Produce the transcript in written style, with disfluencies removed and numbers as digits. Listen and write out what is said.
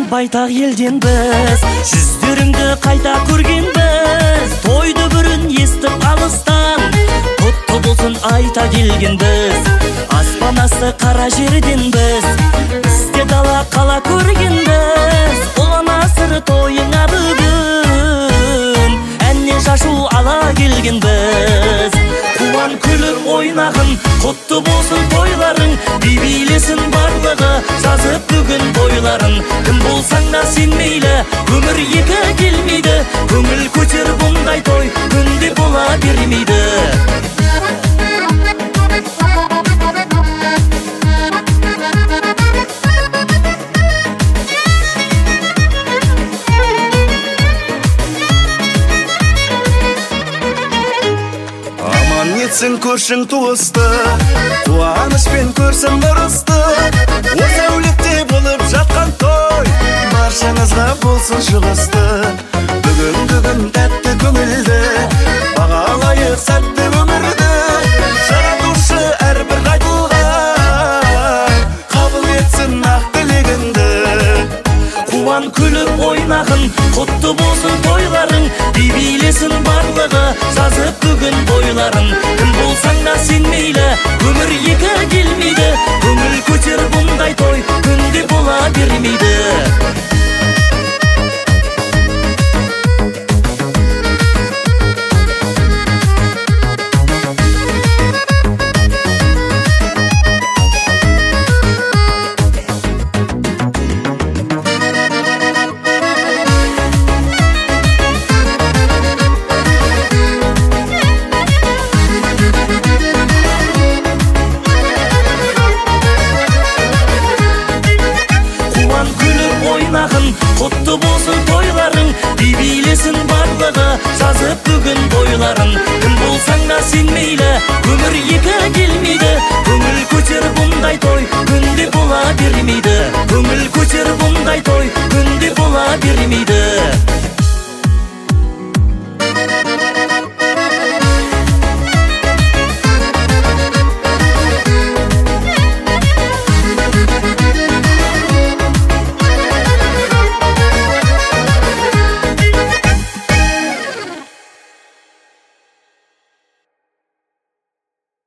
байтақ елденбіз, жүздеріңді қайта көргенбіз. Тойды бүрін естіп алыстан, құтты болсын айта келгенбіз. Аспан асты қара жерденбіз, бізде дала қала көргенбіз. Ұлан асыр тойыңа бүгін, әнне шашу ала келгенбіз. Қуан күліп ойнағын, құтты болсын тойларың, би-билесін барлығы, жазып бүгін бойларын. Кім болсаң да сен мейлі, өмір екі келмейді, көңіл көтер бұндай той, күнде бола бермейді. Етсін көршің туысты, қуанышпен көрсін ұрысты. Осы әулетте болып жатқан той, баршаңызға болсын шығысты. Бүгін тәтті көңілді, бағалайық сәтті өмірді. Жаратушы әрбір қайтылған, қабыл етсін ақ тілегіңді. Қуан күліп ойнағын, құтты болсын тойларың, би-билесін барлығы, жазып бүгін бойларын. Кім болсаң да сен мейлі,